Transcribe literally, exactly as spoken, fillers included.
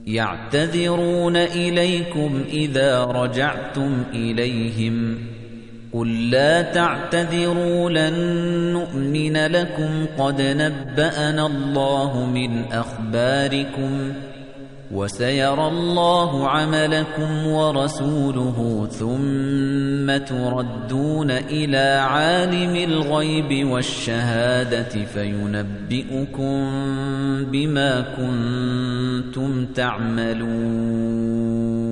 يعتذرون إليكم إذا رجعتم إليهم قل لا تعتذروا لن نؤمن لكم قد نبأنا الله من أخباركم وسيرى الله عملكم ورسوله ثم تردون إلى عالم الغيب والشهادة فينبئكم بما كنتم تعملون